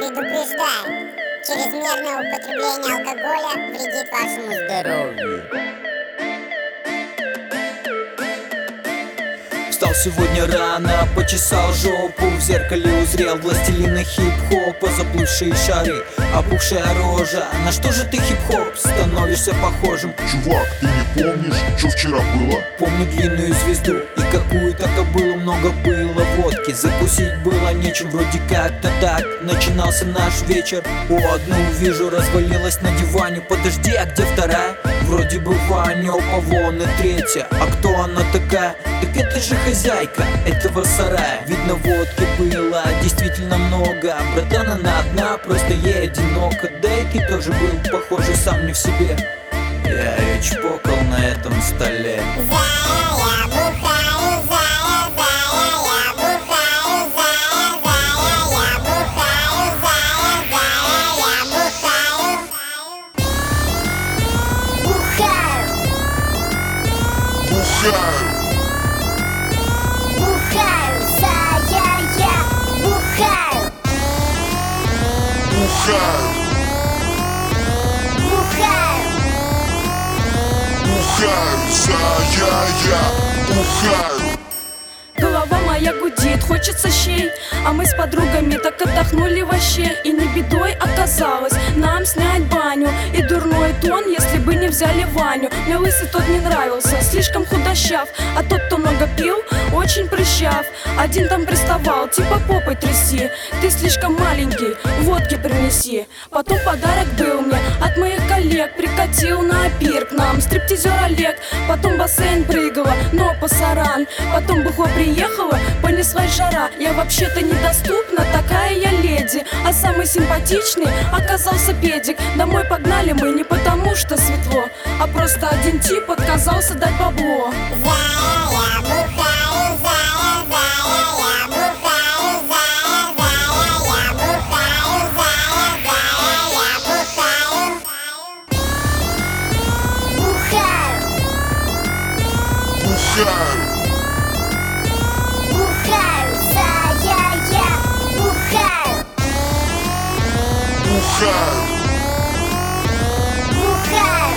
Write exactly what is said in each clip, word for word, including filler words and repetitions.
Предупреждаю, чрезмерное употребление алкоголя вредит вашему здоровью. Встал сегодня рано, почесал жопу, в зеркале узрел властелина хип-хопа. Заплывшие шары, опухшая рожа. На что же ты, хип-хоп, становишься похожим? Чувак, ты не помнишь, что вчера было? Помню длинную звезду и какую-то кобылу. Много было водки, закусить было нечем. Вроде как-то так начинался наш вечер. О, одну вижу, развалилась на диване. Подожди, а где вторая? Вроде бы Ваня, опа, вон и третья. А кто она такая? Так это же хозяйка этого сарая. Видно, водки было действительно много. Братан, она одна, просто ей одиноко. Да и ты тоже был, похоже, сам не в себе. Я ее чпокал на этом столе. Зая, я бухаю, зая, зая, я бухаю, зая, зая, я бухаю, зая, зая, я бухаю. Бухаю. Бухаю, Бухаю, зая, я бухаю. бухаю, Бухаю. бухаю, зая, я бухаю. Голова моя гудит, хочется щей. А мы с подругами так отдохнули вообще. И не бедой оказалось нам снять баню. И дурной тон, если бы не взяли Ваню. Мне лысый тот не нравился, слишком худощав. А тот, кто много пил, очень прыщав. Один там приставал, типа попой тряси. Ты слишком маленький, водки принеси. Потом подарок был мне от моих коллег. Прикатил на пир к нам стриптизер Олег. Потом бассейн прыгала, но пасаран. Потом бухло приехала, понеслась жара. Я вообще-то недоступна, такая я леди. А самый симпатичный оказался педик. Домой погнали мы не потому, что светло, а просто один тип отказался дать бабло. Зая, я бухаю, зая, зая, я бухаю, зая, зая, я бухаю, зая, зая, я бухаю. Бухаю. Бухаю, Бухаю, зая, я бухаю. бухаю, Бухаю.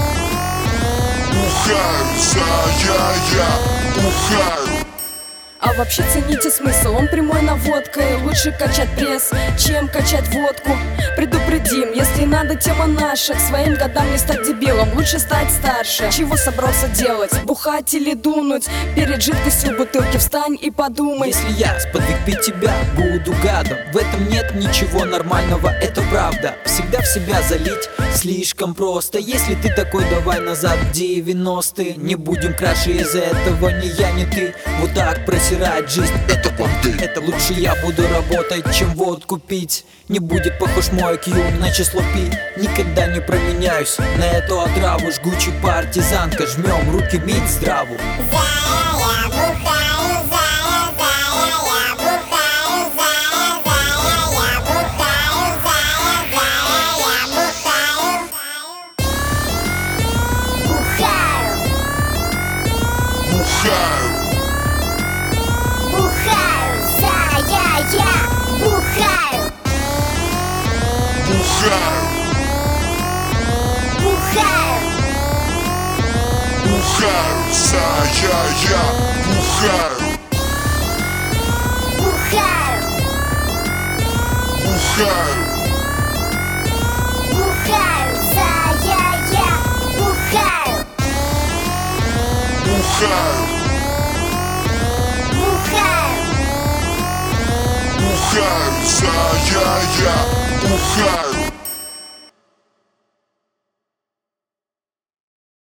бухаю, зая, я бухаю. А вообще цените смысл, он прямой наводкой. Лучше качать пресс, чем качать водку. Предупредим, если надо, тема наша. К своим годам не стать дебилом, лучше стать старше. Чего собрался делать, бухать или дунуть? Перед жидкостью бутылки встань и подумай. Если я сподвиг пить тебя, буду гадом. В этом нет ничего нормального, это правда. Всегда в себя залить слишком просто. Если ты такой, давай назад в девяностые. Не будем краше из-за этого, ни я, ни ты. Вот так просирает жизнь, это понты. Это лучше я буду работать, чем водку пить. Не будет похож мой кью на число пи. Никогда не променяюсь на эту отраву. Жгучий партизанка, жмем руки, бить здраву. Зая, я бухаю, зая, зая, я бухаю, зая, зая, я бухаю, зая, зая, я бухаю. Бухаю. Бухаю, Бухаю, зая, я бухаю. бухаю, Бухаю. бухаю, зая, я бухаю. Бухаю. Бухаю, Бухаю, зая, я бухаю. бухаю, Бухаю. бухаю, зая, я бухаю.